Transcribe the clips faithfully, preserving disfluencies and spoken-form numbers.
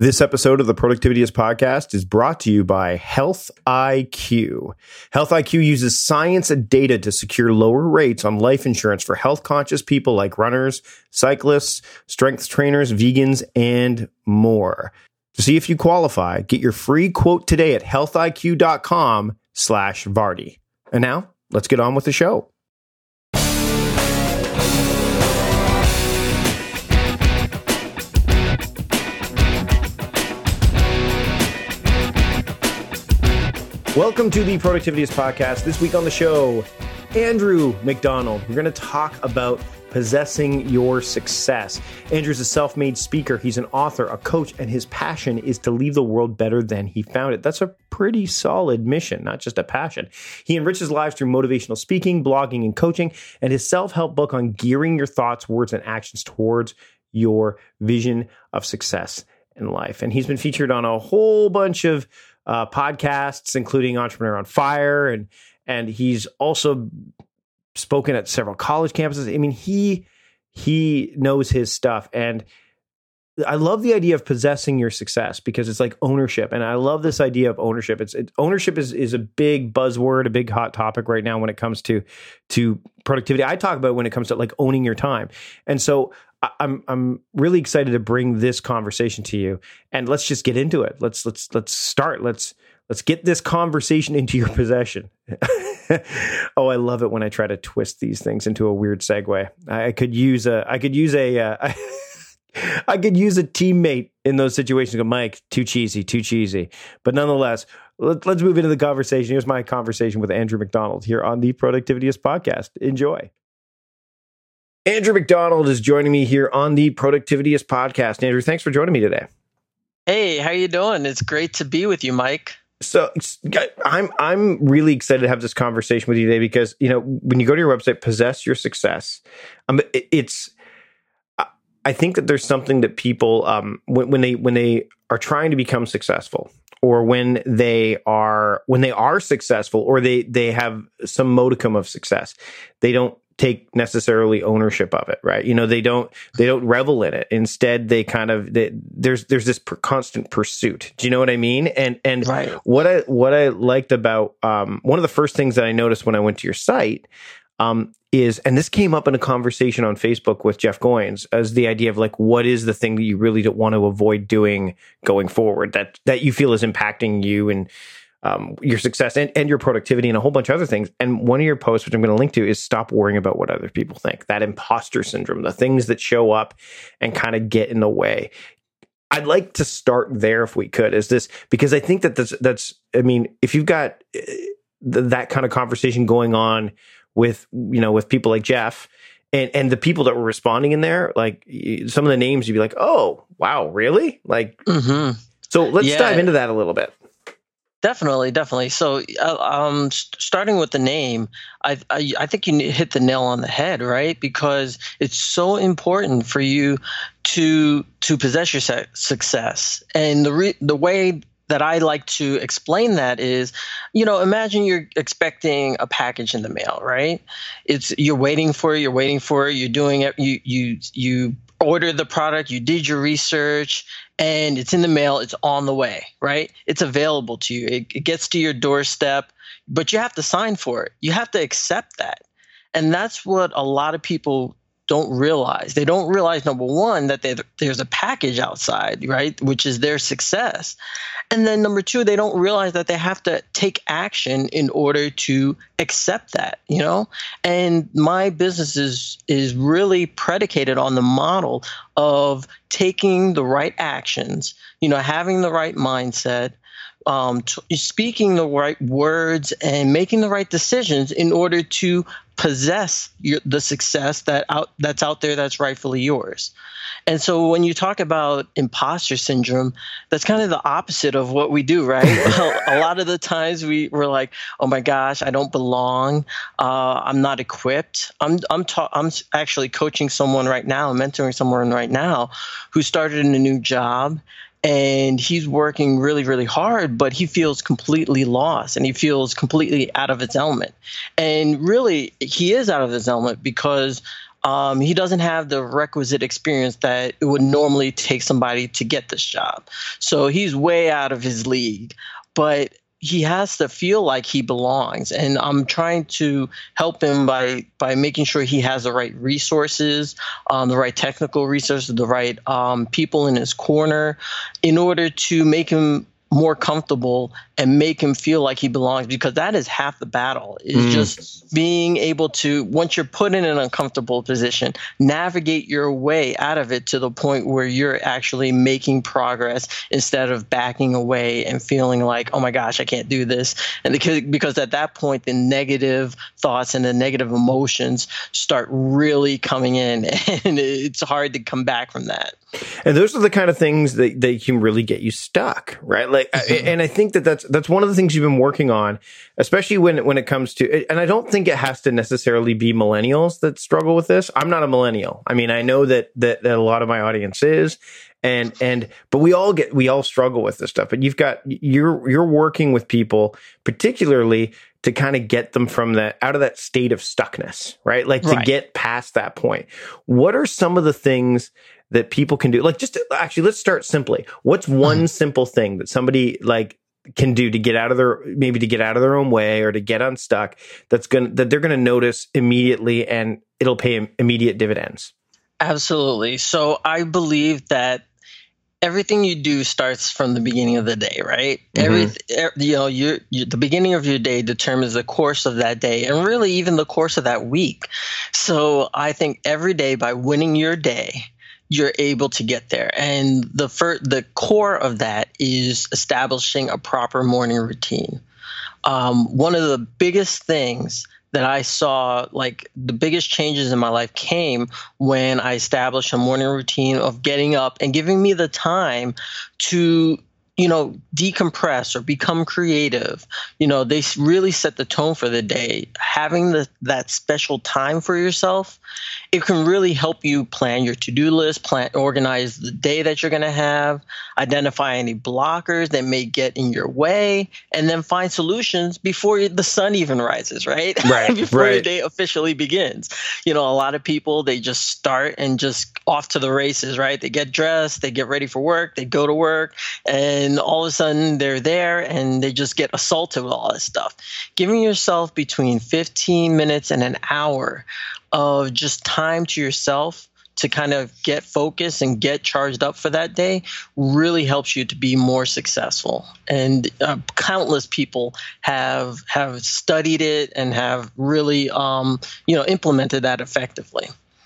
This episode of the Productivityist podcast is brought to you by Health I Q. Health I Q uses science and data to secure lower rates on life insurance for health-conscious people like runners, cyclists, strength trainers, vegans, and more. To see if you qualify, get your free quote today at healthiq.com slash Vardy. And now, let's get on with the show. Welcome to the Productivityist podcast. This week on the show, Andrew McDonald. We're going to talk about possessing your success. Andrew's a self-made speaker. He's an author, a coach, and his passion is to leave the world better than he found it. That's a pretty solid mission, not just a passion. He enriches lives through motivational speaking, blogging, and coaching, and his self-help book on gearing your thoughts, words, and actions towards your vision of success in life. And he's been featured on a whole bunch of Uh, podcasts, including Entrepreneur on Fire, and and he's also spoken at several college campuses. I mean, he he knows his stuff, and I love the idea of possessing your success because it's like ownership, and I love this idea of ownership. It's it, ownership is is a big buzzword, a big hot topic right now when it comes to to productivity. I talk about it when it comes to like owning your time, and so I'm I'm really excited to bring this conversation to you, and let's just get into it. Let's let's let's start. Let's let's get this conversation into your possession. Oh, I love it when I try to twist these things into a weird segue. I could use a I could use a uh, I could use a teammate in those situations. Go, Mike, too cheesy, too cheesy. But nonetheless, let, let's move into the conversation. Here's my conversation with Andrew McDonald here on the Productivityist podcast. Enjoy. Andrew McDonald is joining me here on the Productivityist podcast. Andrew, thanks for joining me today. Hey, how you doing? It's great to be with you, Mike. So I'm I'm really excited to have this conversation with you today because, you know, when you go to your website, Possess Your Success, um, it, it's I think that there's something that people um, when, when they when they are trying to become successful, or when they are when they are successful, or they they have some modicum of success, they don't take necessarily ownership of it, right? You know, they don't they don't revel in it. Instead, they kind of they, there's there's this per, constant pursuit. Do you know what I mean? And and right. what I what I liked about um, one of the first things that I noticed when I went to your site um, is, and this came up in a conversation on Facebook with Jeff Goins, as the idea of like, what is the thing that you really don't want to avoid doing going forward that that you feel is impacting you and Um, your success and, and your productivity and a whole bunch of other things. And one of your posts, which I'm going to link to, is stop worrying about what other people think. That imposter syndrome, the things that show up and kind of get in the way. I'd like to start there if we could, is this, because I think that that's, that's I mean, if you've got uh, th- that kind of conversation going on with, you know, with people like Jeff and, and the people that were responding in there, like some of the names, you'd be like, oh, wow, really? Like, mm-hmm. So let's yeah. dive into that a little bit. Definitely, definitely. So, uh, um, st- starting with the name, I, I I think you hit the nail on the head, right? Because it's so important for you to to possess your se- success, and the re- the way that I like to explain that is, you know, imagine you're expecting a package in the mail, right? It's you're waiting for it, you're waiting for it, you're doing it, you you you ordered the product, you did your research, and it's in the mail, it's on the way, right? It's available to you. It, it gets to your doorstep, but you have to sign for it. You have to accept that. And that's what a lot of people don't realize. They don't realize, number one, that there's a package outside, right, which is their success. And then number two, they don't realize that they have to take action in order to accept that, you know? And my business is, is really predicated on the model of taking the right actions, you know, having the right mindset, um, t- speaking the right words and making the right decisions in order to possess your, the success that out that's out there that's rightfully yours. And so when you talk about imposter syndrome, that's kind of the opposite of what we do, right? Well, a lot of the times we we're like, oh my gosh, I don't belong. Uh, I'm not equipped. I'm I'm ta- I'm actually coaching someone right now, mentoring someone right now who started in a new job. And he's working really, really hard, but he feels completely lost and he feels completely out of his element. And really, he is out of his element because Um, he doesn't have the requisite experience that it would normally take somebody to get this job. So he's way out of his league. But he has to feel like he belongs, and I'm trying to help him by by making sure he has the right resources, um, the right technical resources, the right um, people in his corner, in order to make him more comfortable and make him feel like he belongs, because that is half the battle, is mm. just being able to, once you're put in an uncomfortable position, navigate your way out of it to the point where you're actually making progress instead of backing away and feeling like, oh my gosh, I can't do this. And because, because at that point, the negative thoughts and the negative emotions start really coming in, and it's hard to come back from that. And those are the kind of things that, that can really get you stuck, right? Like, mm-hmm. and I think that that's that's one of the things you've been working on, especially when when it comes to. And I don't think it has to necessarily be millennials that struggle with this. I'm not a millennial. I mean, I know that that, that a lot of my audience is, and and but we all get we all struggle with this stuff. But you've got you're you're working with people particularly to kind of get them from that out of that state of stuckness, right? Like right. to get past that point. What are some of the things that people can do? Like, just to, actually, let's start simply. What's one mm-hmm. simple thing that somebody like can do to get out of their, maybe to get out of their own way or to get unstuck, that's going to, that they're going to notice immediately and it'll pay immediate dividends? Absolutely. So I believe that everything you do starts from the beginning of the day, right? Mm-hmm. Every, you know, you the beginning of your day determines the course of that day, and really even the course of that week. So I think every day, by winning your day, you're able to get there. And the fir- the core of that is establishing a proper morning routine. Um, one of the biggest things that I saw, like the biggest changes in my life, came when I established a morning routine of getting up and giving me the time to, you know, decompress or become creative. You know, they really set the tone for the day. Having the, that special time for yourself, it can really help you plan your to-do list, plan, organize the day that you're going to have, identify any blockers that may get in your way, and then find solutions before the sun even rises, right? Right. before right. your day officially begins. You know, a lot of people, they just start and just off to the races, right? They get dressed, they get ready for work, they go to work, and all of a sudden they're there and they just get assaulted with all this stuff. Giving yourself between fifteen minutes and an hour of just time to yourself to kind of get focused and get charged up for that day really helps you to be more successful. And uh, countless people have have studied it and have really um, you know implemented that effectively.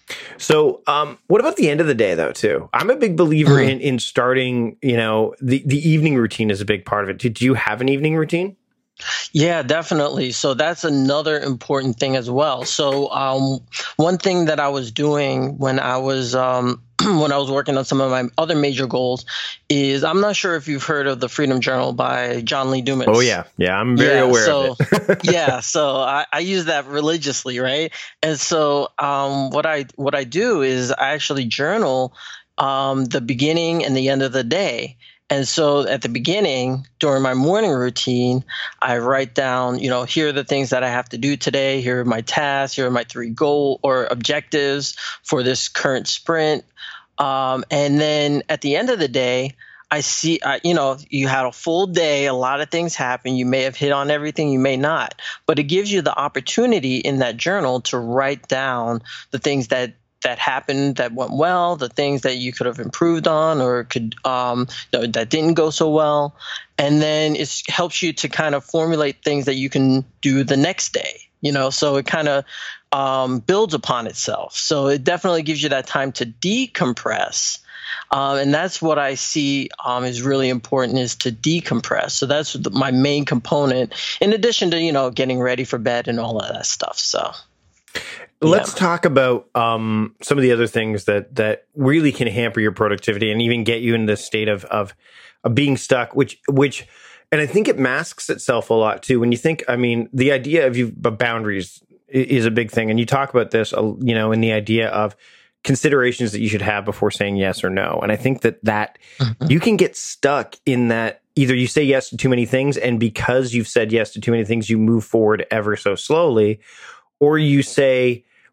So, um, what about the end of the day, though, too? I'm a big believer mm-hmm. in in starting, you know, the, the evening routine is a big part of it. Did you have an evening routine? Yeah, definitely. So that's another important thing as well. So um, one thing that I was doing when I was um, when I was working on some of my other major goals is, I'm not sure if you've heard of the Freedom Journal by John Lee Dumas. Oh, yeah. Yeah, I'm very yeah, aware so, of it. yeah, so I, I use that religiously, right? And so um, what I what I do is I actually journal um, the beginning and the end of the day. And so at the beginning, during my morning routine, I write down, you know, here are the things that I have to do today. Here are my tasks. Here are my three goal or objectives for this current sprint. Um, and then at the end of the day, I see, uh, you know, you had a full day. A lot of things happen. You may have hit on everything. You may not. But it gives you the opportunity in that journal to write down the things that that happened that went well, the things that you could have improved on or could um, you know, that didn't go so well. And then it helps you to kind of formulate things that you can do the next day, you know, so it kind of um, builds upon itself. So it definitely gives you that time to decompress. Um, and that's what I see um, is really important, is to decompress. So that's the, my main component, in addition to, you know, getting ready for bed and all of that stuff. So. Let's yeah. talk about um, some of the other things that that really can hamper your productivity and even get you in this state of of, of being stuck, which which, and I think it masks itself a lot too. When you think, I mean, the idea of you of boundaries is a big thing, and you talk about this, you know, in the idea of considerations that you should have before saying yes or no. And I think that that mm-hmm. you can get stuck in that. Either you say yes to too many things, and because you've said yes to too many things, you move forward ever so slowly. Or you say,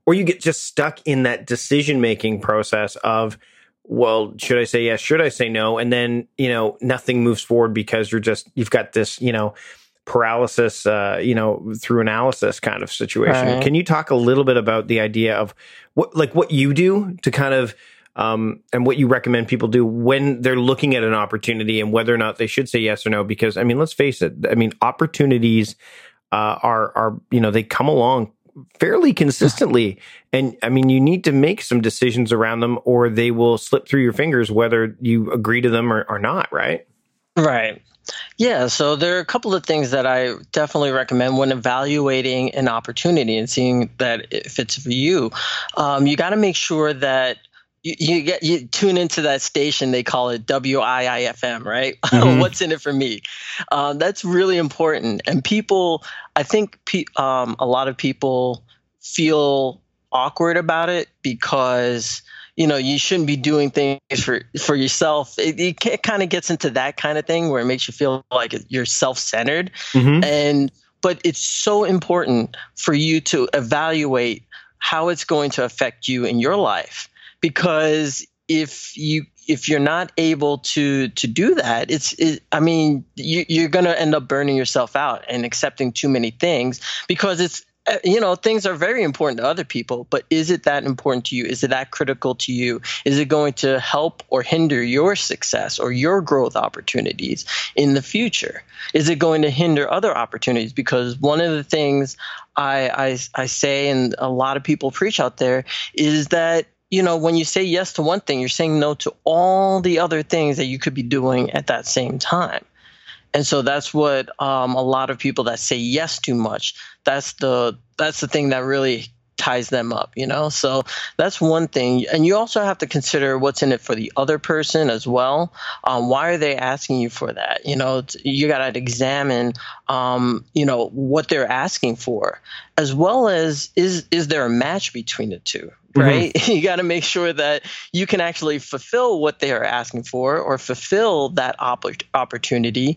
or you get just stuck in that decision-making process of, well, should I say yes? Should I say no? And then, you know, nothing moves forward because you're just, you've got this, you know, paralysis, uh, you know, through analysis kind of situation. Right. Can you talk a little bit about the idea of what, like what you do to kind of, um, and what you recommend people do when they're looking at an opportunity and whether or not they should say yes or no? Because, I mean, let's face it. I mean, opportunities, uh, are, are, you know, they come along fairly consistently. And I mean, you need to make some decisions around them or they will slip through your fingers, whether you agree to them or, or not. Right. Right. Yeah, so there are a couple of things that I definitely recommend when evaluating an opportunity and seeing that if it's for you. Um, you got to make sure that you, you get you tune into that station. They call it W I I F M, right? Mm-hmm. What's in it for me? Um, that's really important. And people, I think pe- um, a lot of people feel awkward about it because you know, you shouldn't be doing things for, for yourself. It, it kind of gets into that kind of thing where it makes you feel like you're self-centered. Mm-hmm. And but it's so important for you to evaluate how it's going to affect you in your life. Because if you if you're not able to to do that, it's it, I mean, you, you're going to end up burning yourself out and accepting too many things because it's you know, things are very important to other people, but is it that important to you? Is it that critical to you? Is it going to help or hinder your success or your growth opportunities in the future? Is it going to hinder other opportunities? Because one of the things I, I, I say, and a lot of people preach out there, is that, you know, when you say yes to one thing, you're saying no to all the other things that you could be doing at that same time. And so that's what um, a lot of people that say yes too much, that's the that's the thing that really ties them up, you know? So that's one thing. And you also have to consider what's in it for the other person as well. Um, why are they asking you for that? You know, you got to examine, um, you know, what they're asking for, as well as is is there a match between the two? Right? Mm-hmm. You got to make sure that you can actually fulfill what they are asking for or fulfill that op- opportunity,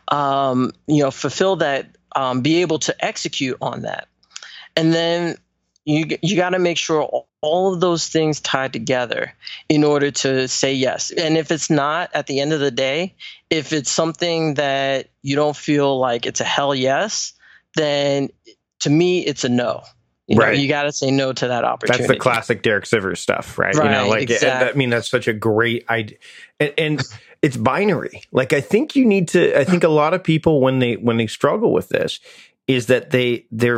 um, you know, fulfill that, um, be able to execute on that. And then you you got to make sure all, all of those things tie together in order to say yes. And if it's not, at the end of the day, if it's something that you don't feel like it's a hell yes, then to me, it's a no. You know, right. You got to say no to that opportunity. That's the classic Derek Sivers stuff, right? Right, you know, like exactly. I mean, that's such a great idea, and, and it's binary. Like, I think you need to. I think a lot of people when they when they struggle with this is that they they're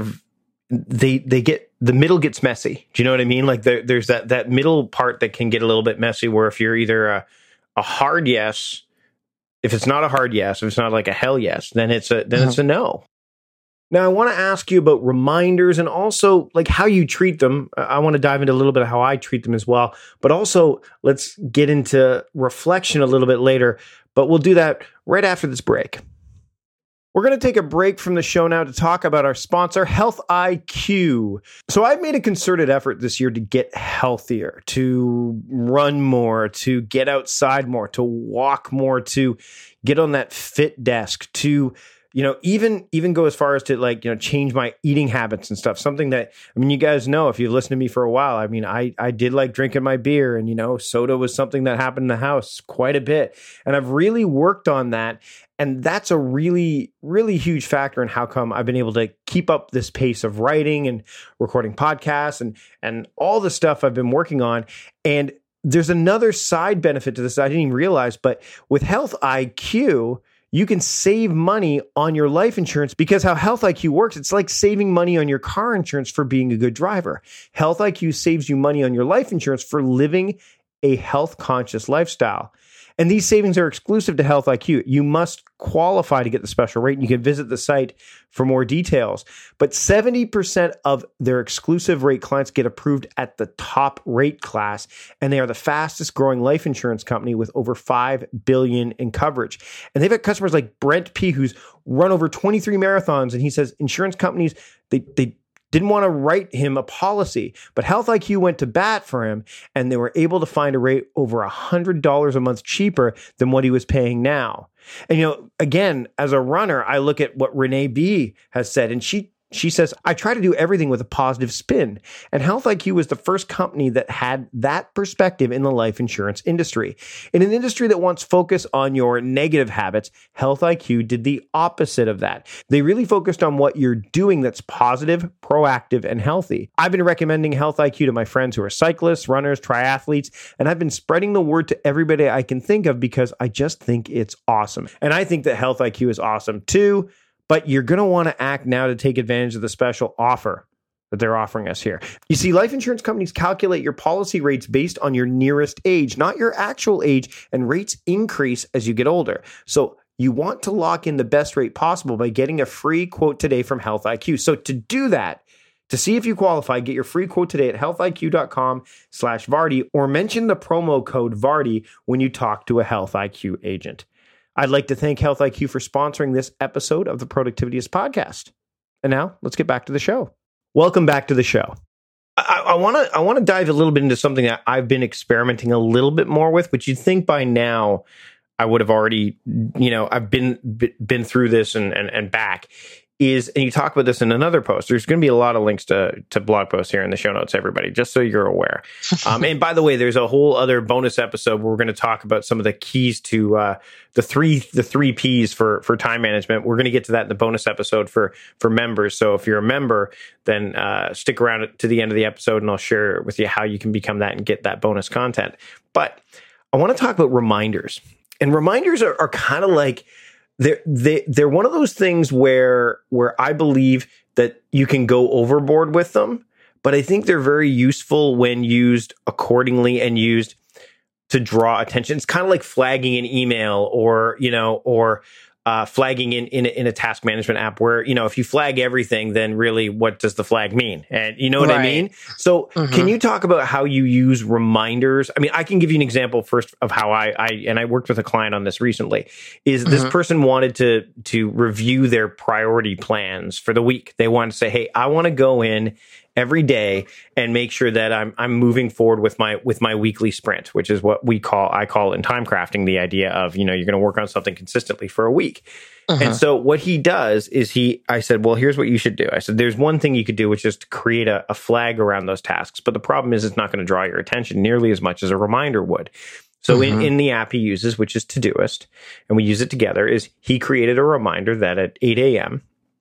they they get the middle gets messy. Do you know what I mean? Like there, there's that that middle part that can get a little bit messy. Where if you're either a a hard yes, if it's not a hard yes, if it's not like a hell yes, then it's a then mm-hmm. it's a no. Now, I want to ask you about reminders and also like how you treat them. I want to dive into a little bit of how I treat them as well, but also let's get into reflection a little bit later, but we'll do that right after this break. We're going to take a break from the show now to talk about our sponsor, Health I Q. So I've made a concerted effort this year to get healthier, to run more, to get outside more, to walk more, to get on that fit desk, to you know, even even go as far as to like, you know, change my eating habits and stuff. Something that, I mean, you guys know, if you've listened to me for a while, I mean, I, I did like drinking my beer and, you know, soda was something that happened in the house quite a bit. And I've really worked on that. And that's a really, really huge factor in how come I've been able to keep up this pace of writing and recording podcasts and, and all the stuff I've been working on. And there's another side benefit to this I didn't even realize, but with Health I Q, you can save money on your life insurance because how Health I Q works, it's like saving money on your car insurance for being a good driver. Health I Q saves you money on your life insurance for living a health-conscious lifestyle. And these savings are exclusive to Health I Q. You must qualify to get the special rate, and you can visit the site for more details. But seventy percent of their exclusive rate clients get approved at the top rate class, and they are the fastest growing life insurance company with over five billion dollars in coverage. And they've got customers like Brent P., who's run over twenty-three marathons, and he says insurance companies, they they didn't want to write him a policy, but Health I Q went to bat for him, and they were able to find a rate over one hundred dollars a month cheaper than what he was paying now. And, you know, again, as a runner, I look at what Renee B. has said, and she She says, I try to do everything with a positive spin. And Health I Q was the first company that had that perspective in the life insurance industry. In an industry that wants focus on your negative habits, Health I Q did the opposite of that. They really focused on what you're doing that's positive, proactive, and healthy. I've been recommending Health I Q to my friends who are cyclists, runners, triathletes, and I've been spreading the word to everybody I can think of because I just think it's awesome. And I think that Health I Q is awesome too. But you're going to want to act now to take advantage of the special offer that they're offering us here. You see, life insurance companies calculate your policy rates based on your nearest age, not your actual age, and rates increase as you get older. So you want to lock in the best rate possible by getting a free quote today from Health I Q. So to do that, to see if you qualify, get your free quote today at healthiq.com slash Vardy or mention the promo code Vardy when you talk to a Health I Q agent. I'd like to thank Health I Q for sponsoring this episode of the Productivityist podcast. And now let's get back to the show. Welcome back to the show. I want to I want to dive a little bit into something that I've been experimenting a little bit more with, but you'd think by now I would have already, you know, I've been been through this and and, and back. Is, and you talk about this in another post, there's going to be a lot of links to, to blog posts here in the show notes, everybody, just so you're aware. Um, and by the way, there's a whole other bonus episode where we're going to talk about some of the keys to uh, the three the three P's for, for time management. We're going to get to that in the bonus episode for, for members. So if you're a member, then uh, stick around to the end of the episode and I'll share with you how you can become that and get that bonus content. But I want to talk about reminders. And reminders are, are kind of like, They're, they, they're one of those things where where I believe that you can go overboard with them, but I think they're very useful when used accordingly and used to draw attention. It's kind of like flagging an email or, you know, or uh, flagging in, in, in a task management app where, you know, if you flag everything, then really what does the flag mean? And you know what right. I mean? So mm-hmm. Can you talk about how you use reminders? I mean, I can give you an example first of how I, I and I worked with a client on this recently, is mm-hmm. this person wanted to, to review their priority plans for the week. They wanted to say, hey, I want to go in every day and make sure that I'm I'm moving forward with my with my weekly sprint, which is what we call I call in time crafting the idea of, you know, you're going to work on something consistently for a week. Uh-huh. And so what he does is he I said, well, here's what you should do. I said, there's one thing you could do, which is to create a, a flag around those tasks. But the problem is it's not going to draw your attention nearly as much as a reminder would. So uh-huh. in, in the app he uses, which is Todoist, and we use it together, is he created a reminder that at eight a.m.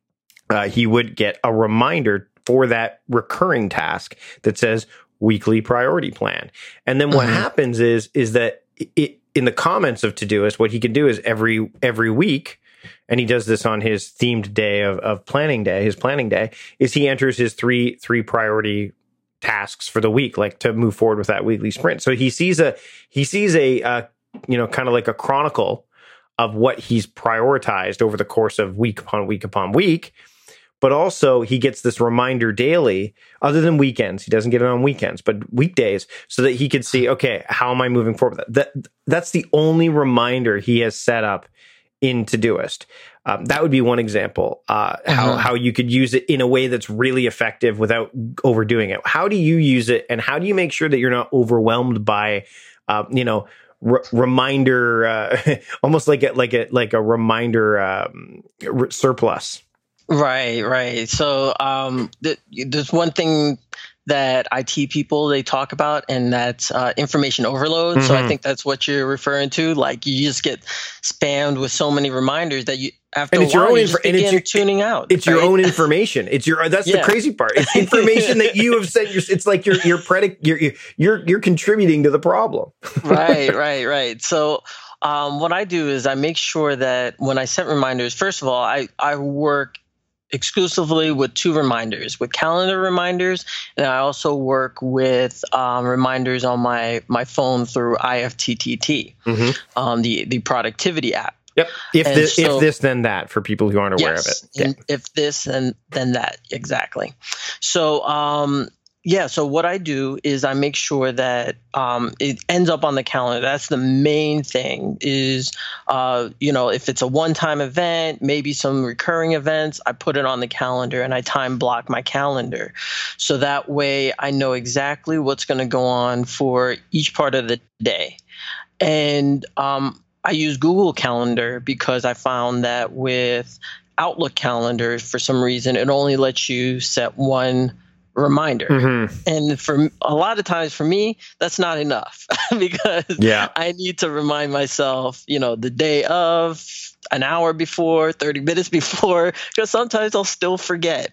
Uh, he would get a reminder for that recurring task that says weekly priority plan. And then what mm-hmm. happens is, is that it, in the comments of Todoist, what he can do is every, every week, and he does this on his themed day of, of planning day, his planning day, is he enters his three, three priority tasks for the week, like to move forward with that weekly sprint. So he sees a, he sees a, uh, you know, kind of like a chronicle of what he's prioritized over the course of week upon week upon week. But also he gets this reminder daily, other than weekends. He doesn't get it on weekends, but weekdays, so that he could see, okay, how am I moving forward? That That's the only reminder he has set up in Todoist. Um, that would be one example, uh, uh-huh. how, how you could use it in a way that's really effective without overdoing it. How do you use it, and how do you make sure that you're not overwhelmed by, uh, you know, R- reminder, uh, almost like a, like a, like a reminder um, r- surplus? Right, right. So um, th- there's one thing that I T people, they talk about, and that's uh, information overload. Mm-hmm. So I think that's what you're referring to. Like you just get spammed with so many reminders that you, after and it's a while, your own you inf- just and begin it's your, tuning out. It's right? your own information. It's your, that's yeah. the crazy part. It's information that you have sent. Your, it's like you're, you're, predic- you're, you're, you're contributing to the problem. Right, right, right. So um, what I do is I make sure that when I set reminders, first of all, I, I work exclusively with two reminders, with calendar reminders, and I also work with um, reminders on my my phone through I F T T T, mm-hmm. um, the the productivity app. Yep. If this, so, if this, then that, for people who aren't aware yes, of it. Yeah. If this, then then that, exactly. So um, yeah. So what I do is I make sure that um, it ends up on the calendar. That's the main thing. Is uh, you know, if it's a one-time event, maybe some recurring events, I put it on the calendar and I time block my calendar, so that way I know exactly what's going to go on for each part of the day. And um, I use Google Calendar because I found that with Outlook calendar, for some reason, it only lets you set one reminder. Mm-hmm. And for a lot of times for me, that's not enough because yeah. I need to remind myself, you know, the day of, an hour before, thirty minutes before, because sometimes I'll still forget.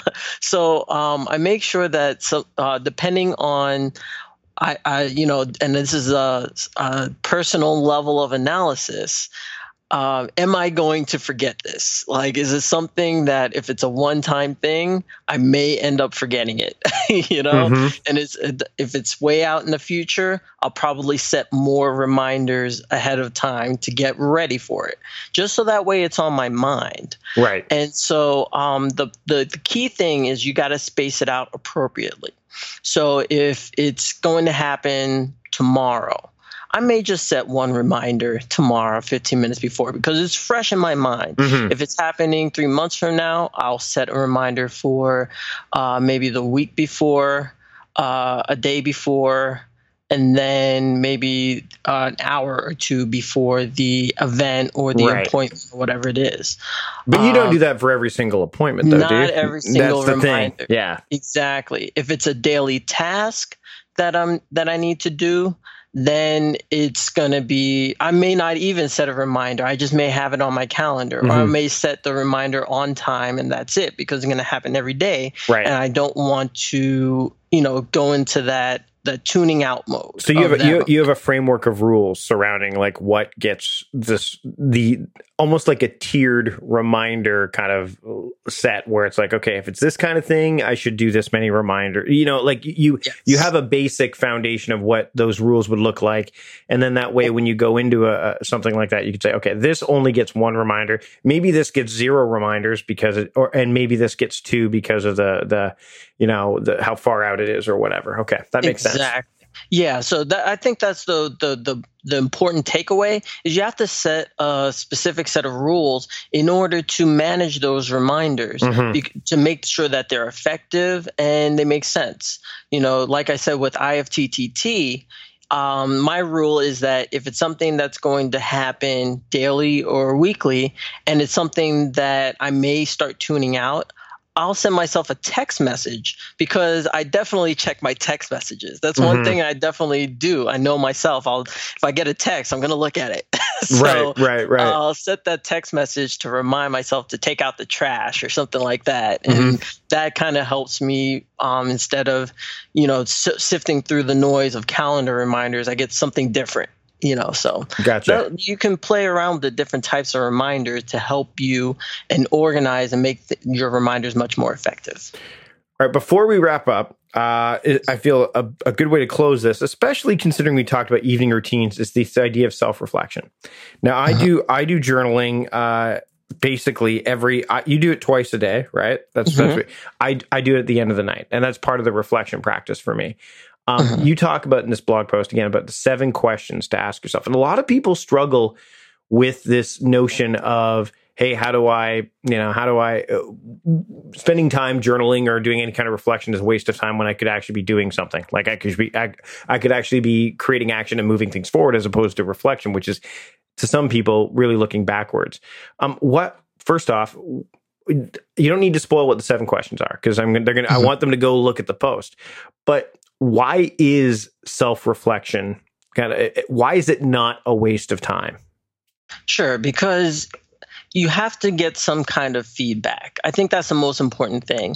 so um, I make sure that so, uh, depending on I, I, you know, and this is a, a personal level of analysis. Uh, am I going to forget this? Like, is it something that if it's a one-time thing, I may end up forgetting it, you know? Mm-hmm. And it's, if it's way out in the future, I'll probably set more reminders ahead of time to get ready for it, just so that way it's on my mind. Right. And so um, the, the, the key thing is you got to space it out appropriately. So if it's going to happen tomorrow, I may just set one reminder tomorrow, fifteen minutes before, because it's fresh in my mind. Mm-hmm. If it's happening three months from now, I'll set a reminder for uh, maybe the week before, uh, a day before, and then maybe uh, an hour or two before the event or the right. appointment or whatever it is. But you don't um, do that for every single appointment, though, not do you? Not every single That's the reminder. Thing. Yeah, exactly. If it's a daily task that I'm that I need to do, then it's going to be, I may not even set a reminder. I just may have it on my calendar, mm-hmm. or I may set the reminder on time and that's it, because it's going to happen every day. Right. And I don't want to, you know, go into that, the tuning out mode. So you have a, you, you have a framework of rules surrounding like what gets this, the almost like a tiered reminder kind of set where it's like, okay, if it's this kind of thing, I should do this many reminders. You know, like you, yes. you have a basic foundation of what those rules would look like. And then that way, when you go into a, a something like that, you could say, okay, this only gets one reminder. Maybe this gets zero reminders because it, or, and maybe this gets two because of the, the, you know, the, how far out it is or whatever. Okay. That makes exactly. sense. Exactly. Yeah, so that, I think that's the, the the the important takeaway is you have to set a specific set of rules in order to manage those reminders, mm-hmm. be, to make sure that they're effective and they make sense. You know, like I said with I F T T T, um, my rule is that if it's something that's going to happen daily or weekly, and it's something that I may start tuning out, I'll send myself a text message, because I definitely check my text messages. That's one mm-hmm. thing I definitely do. I know myself. I'll if I get a text, I'm going to look at it. so right, right, right. I'll set that text message to remind myself to take out the trash or something like that, mm-hmm. and that kind of helps me. Um, instead of, you know, s- sifting through the noise of calendar reminders, I get something different. You know, so gotcha. that, you can play around with the different types of reminders to help you and organize and make the, your reminders much more effective. All right, before we wrap up, uh, I feel a, a good way to close this, especially considering we talked about evening routines, is this idea of self-reflection. Now, I uh-huh. do I do journaling uh, basically every. I, you do it twice a day, right? That's, mm-hmm. that's what, I I do it at the end of the night, and that's part of the reflection practice for me. Um, uh-huh. You talk about in this blog post again about the seven questions to ask yourself. And a lot of people struggle with this notion of, hey, how do I, you know, how do I, uh, spending time journaling or doing any kind of reflection is a waste of time when I could actually be doing something. Like I could be, I, I could actually be creating action and moving things forward as opposed to reflection, which is to some people really looking backwards. Um, what, first off, you don't need to spoil what the seven questions are, because I'm they're gonna. Mm-hmm. I want them to go look at the post. But why is self-reflection kind of? Why is it not a waste of time? Sure, because you have to get some kind of feedback. I think that's the most important thing.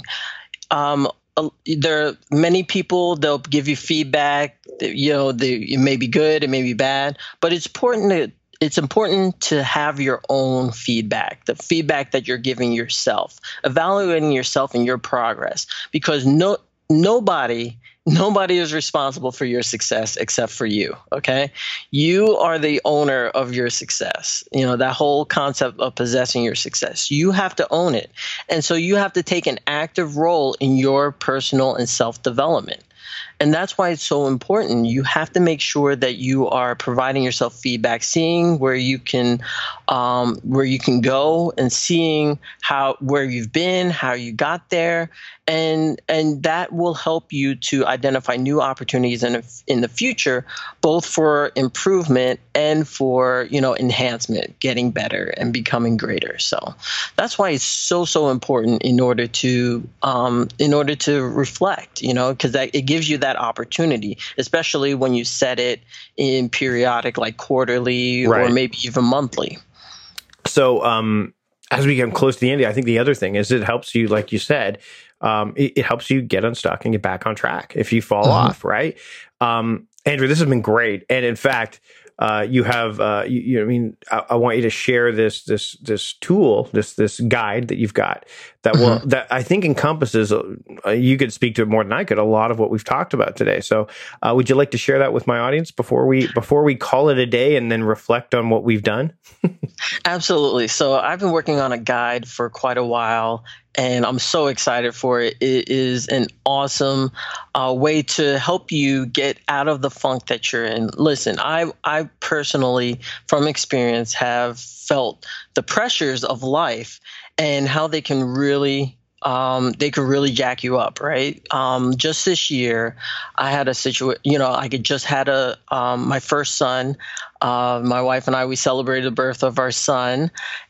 Um, there are many people, they'll give you feedback. You know, they, it may be good, it may be bad, but it's important to. It's important to have your own feedback, the feedback that you're giving yourself, evaluating yourself and your progress, because no, nobody, nobody is responsible for your success except for you. Okay. You are the owner of your success. You know, that whole concept of possessing your success, you have to own it. And so you have to take an active role in your personal and self-development. And that's why it's so important. You have to make sure that you are providing yourself feedback, seeing where you can, um, where you can go, and seeing how where you've been, how you got there, and and that will help you to identify new opportunities in in the future, both for improvement and for you know enhancement, getting better and becoming greater. So that's why it's so so important in order to um, in order to reflect, you know, because that it gives you that opportunity, especially when you set it in periodic, like quarterly Right. or maybe even monthly. So um, as we get close to the end, I think the other thing is it helps you, like you said, um, it, it helps you get unstuck and get back on track if you fall Mm-hmm. off, right? Um, Andrew, this has been great. And in fact, uh, you have, uh, you, you know, I mean, I, I want you to share this, this, this tool, this, this guide that you've got that will, Mm-hmm. that I think encompasses, uh, you could speak to it more than I could, a lot of what we've talked about today. So, uh, would you like to share that with my audience before we, before we call it a day and then reflect on what we've done? Absolutely. So I've been working on a guide for quite a while, and I'm so excited for it. It is an awesome uh, way to help you get out of the funk that you're in. Listen, I I personally, from experience, have felt the pressures of life and how they can really um, they could really jack you up, right? Um, just this year, I had a situation, you know, I could just had a um, my first son. Uh, my wife and I, we celebrated the birth of our son,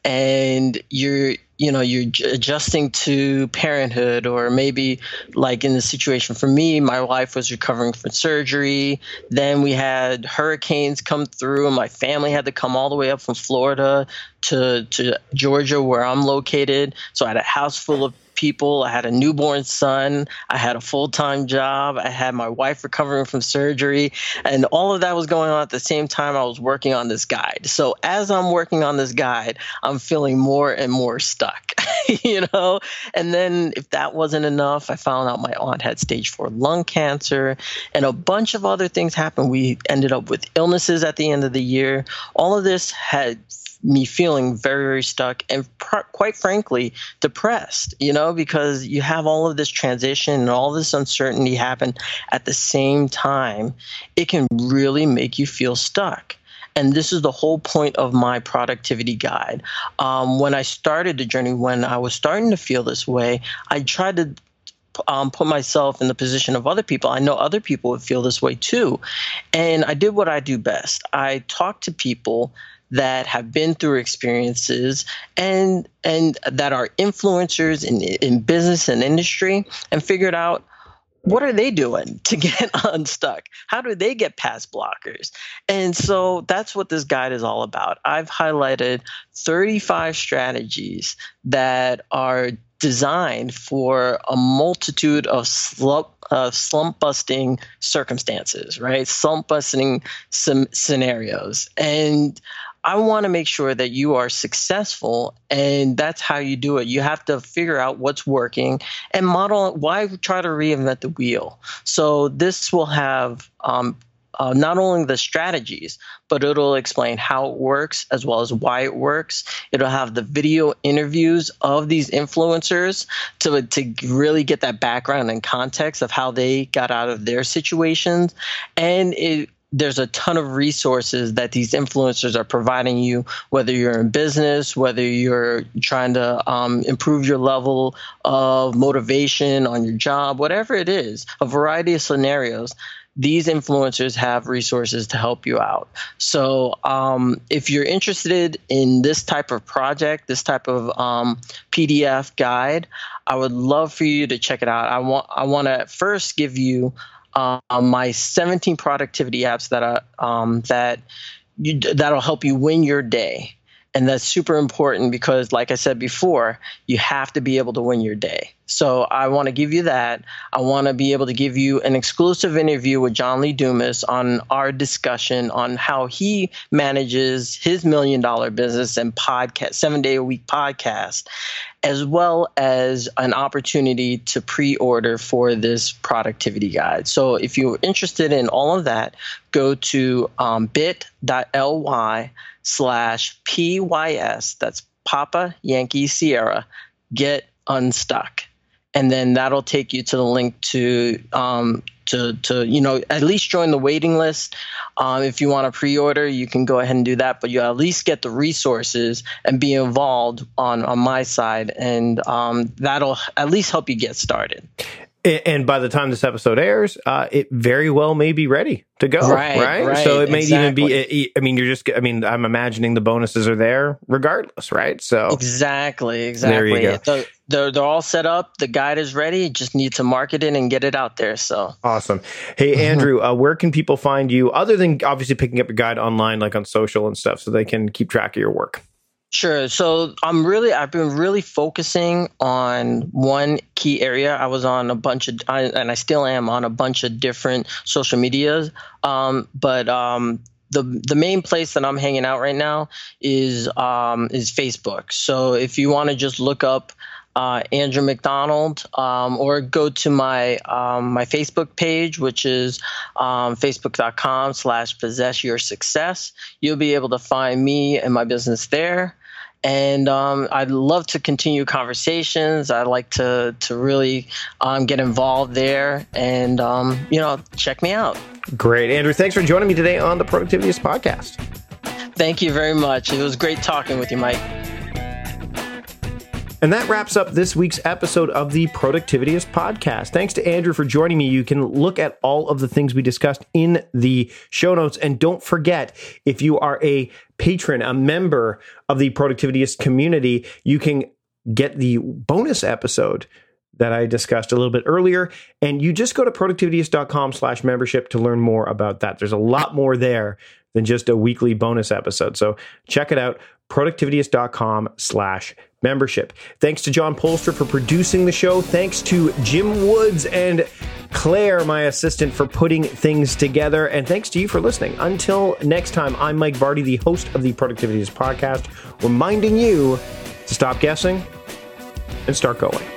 and you're, you know, you're adjusting to parenthood, or maybe like in the situation for me, my wife was recovering from surgery. Then we had hurricanes come through, and my family had to come all the way up from Florida to, to Georgia, where I'm located. So I had a house full of people. I had a newborn son. I had a full-time job. I had my wife recovering from surgery, and all of that was going on at the same time I was working on this guide. So as I'm working on this guide, I'm feeling more and more stuck, you know? And then if that wasn't enough, I found out my aunt had stage four lung cancer, and a bunch of other things happened. We ended up with illnesses at the end of the year. All of this had me feeling very, very stuck and pr- quite frankly, depressed, you know, because you have all of this transition and all this uncertainty happen at the same time. It can really make you feel stuck. And this is the whole point of my productivity guide. Um, when I started the journey, when I was starting to feel this way, I tried to Um, put myself in the position of other people. I know other people would feel this way too. And I did what I do best. I talked to people that have been through experiences and and that are influencers in, in business and industry, and figured out, what are they doing to get unstuck? How do they get past blockers? And so that's what this guide is all about. I've highlighted thirty-five strategies that are designed for a multitude of slump, uh, slump busting circumstances, right? Slump busting some scenarios. And I want to make sure that you are successful, and that's how you do it. You have to figure out what's working and model it. Why try to reinvent the wheel? So this will have um, uh, not only the strategies, but it'll explain how it works as well as why it works. It'll have the video interviews of these influencers to, to really get that background and context of how they got out of their situations. And it there's a ton of resources that these influencers are providing you, whether you're in business, whether you're trying to um, improve your level of motivation on your job, whatever it is, a variety of scenarios. These influencers have resources to help you out. So um, if you're interested in this type of project, this type of um, P D F guide, I would love for you to check it out. I want I want to first give you Uh, my seventeen productivity apps that are um, that you, that'll help you win your day, and that's super important because, like I said before, you have to be able to win your day. So I want to give you that. I want to be able to give you an exclusive interview with John Lee Dumas on our discussion on how he manages his million dollar business and podcast, seven day a week podcast, as well as an opportunity to pre-order for this productivity guide. So if you're interested in all of that, go to um, bit.ly slash PYS, that's Papa Yankee Sierra, get unstuck. And then that'll take you to the link to um, to, to you know, at least join the waiting list. Um, if you want to pre-order, you can go ahead and do that, but you at least get the resources and be involved on, on my side. And um, that'll at least help you get started. And by the time this episode airs, uh, it very well may be ready to go, right? Right. right so it may exactly. even be, I mean, you're just, I mean, I'm imagining the bonuses are there regardless, right? So Exactly, exactly. There you go. So they're, they're all set up. The guide is ready. Just need to market it and get it out there. So awesome. Hey, Andrew, uh, where can people find you other than obviously picking up your guide online, like on social and stuff, so they can keep track of your work? Sure. So I'm really, I've been really focusing on one key area. I was on a bunch of, I, and I still am on a bunch of different social medias. Um, but um, the the main place that I'm hanging out right now is um, is Facebook. So if you want to just look up Uh, Andrew McDonald, um, or go to my um, my Facebook page, which is um, facebook.com slash possess your success. You'll be able to find me and my business there. And um, I'd love to continue conversations. I like to to really um, get involved there, and um, you know, check me out. Great, Andrew. Thanks for joining me today on the Productivityist Podcast. Thank you very much. It was great talking with you, Mike. And that wraps up this week's episode of the Productivityist Podcast. Thanks to Andrew for joining me. You can look at all of the things we discussed in the show notes. And don't forget, if you are a patron, a member of the Productivityist community, you can get the bonus episode that I discussed a little bit earlier. And you just go to productivityist.com slash membership to learn more about that. There's a lot more there than just a weekly bonus episode. So check it out, productivityist.com slash membership. Thanks to John Polster for producing the show. Thanks to Jim Woods and Claire, my assistant, for putting things together. And thanks to you for listening. Until next time, I'm Mike Vardy, the host of the Productivityist Podcast, reminding you to stop guessing and start going.